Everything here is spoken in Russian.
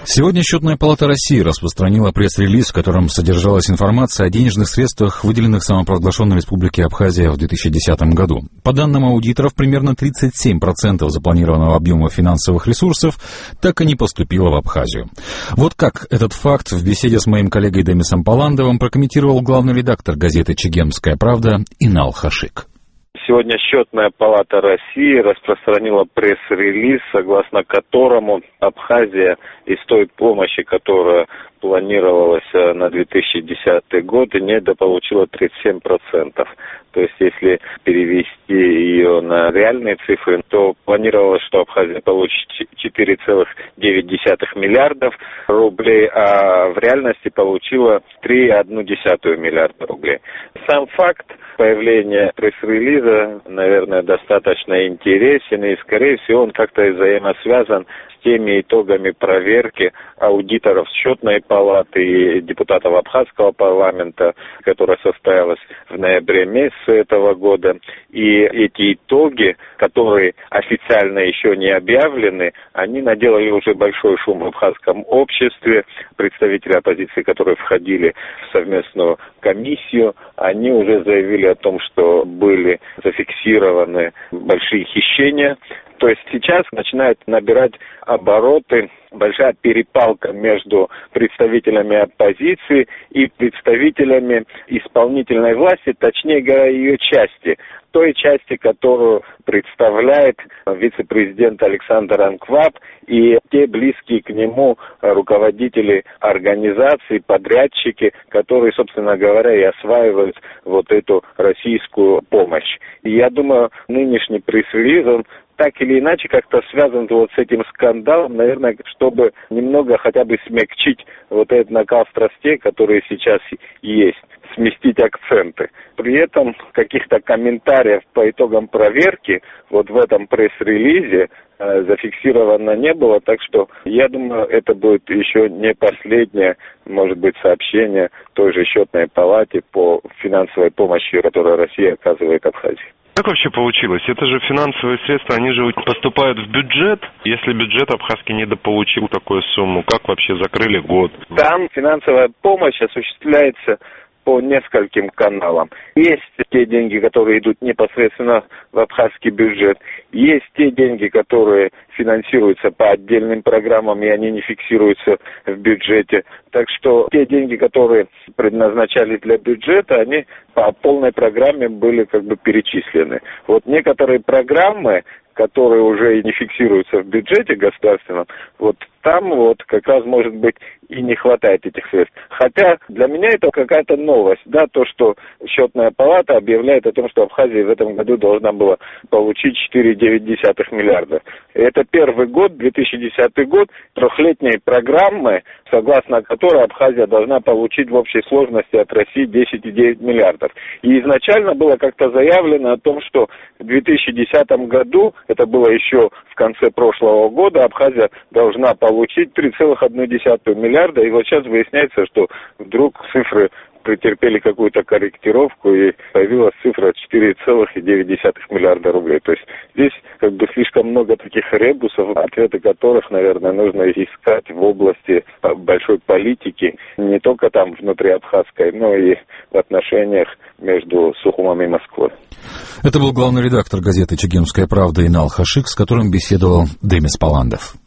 Сегодня Счетная палата России распространила пресс-релиз, в котором содержалась информация о денежных средствах, выделенных самопровозглашенной Республике Абхазия в 2010 году. По данным аудиторов, примерно 37% запланированного объема финансовых ресурсов так и не поступило в Абхазию. Вот как этот факт в беседе с моим коллегой Демисом Паландовым прокомментировал главный редактор газеты «Чегемская правда» Инал Хашик. Сегодня Счетная палата России распространила пресс-релиз, согласно которому Абхазия из той помощи, которая планировалась на 2010 год, недополучила 37%. То есть, если перевести ее на реальные цифры, то планировалось, что Абхазия получит 4,9 миллиардов рублей, а в реальности получила 3,1 миллиарда рублей. Сам факт появления пресс-релиза, наверное, достаточно интересен, и, скорее всего, он как-то взаимосвязан с теми итогами проверки аудиторов Счетной палаты и депутатов Абхазского парламента, которая состоялась в ноябре месяце этого года. И эти итоги, которые официально еще не объявлены, они наделали уже большой шум в абхазском обществе. Представители оппозиции, которые входили в совместную комиссию, они уже заявили о том, что были зафиксированы большие хищения. То есть сейчас начинает набирать обороты большая перепалка между представителями оппозиции и представителями исполнительной власти, точнее говоря, ее части. Той части, которую представляет вице-президент Александр Анкваб и те близкие к нему руководители организаций, подрядчики, которые, собственно говоря, и осваивают вот эту российскую помощь. И я думаю, нынешний пресс-релиз, он так или иначе как-то связан вот с этим скандалом, наверное, чтобы немного хотя бы смягчить вот этот накал страстей, который сейчас есть, сместить акценты. При этом каких-то комментариев по итогам проверки вот в этом пресс-релизе зафиксировано не было, так что я думаю, это будет еще не последнее, может быть, сообщение той же Счетной палате по финансовой помощи, которую Россия оказывает Абхазии. Как вообще получилось? Это же финансовые средства, они же поступают в бюджет. Если бюджет абхазский недополучил такую сумму, как вообще закрыли год? Там финансовая помощь осуществляется по нескольким каналам. Есть те деньги, которые идут непосредственно в абхазский бюджет. Есть те деньги, которые финансируются по отдельным программам, и они не фиксируются в бюджете. Так что те деньги, которые предназначались для бюджета, они по полной программе были как бы перечислены. Вот некоторые программы, которые уже не фиксируются в бюджете государственном, вот там вот как раз, может быть, и не хватает этих средств. Хотя для меня это какая-то новость, да, то, что Счетная палата объявляет о том, что Абхазия в этом году должна была получить 4,9 миллиарда. Это первый год, 2010 год, трехлетней программы, согласно которой Абхазия должна получить в общей сложности от России 10,9 миллиардов. И изначально было как-то заявлено о том, что в 2010 году, это было еще в конце прошлого года, Абхазия должна получить 3,1 миллиарда, и вот сейчас выясняется, что вдруг цифры претерпели какую-то корректировку, и появилась цифра 4,9 миллиарда рублей. То есть здесь как бы слишком много таких ребусов, ответы которых, наверное, нужно искать в области большой политики, не только там внутри абхазской, но и в отношениях между Сухумом и Москвой. Это был главный редактор газеты «Чегемская правда» Инал Хашик, с которым беседовал Демис Паландов.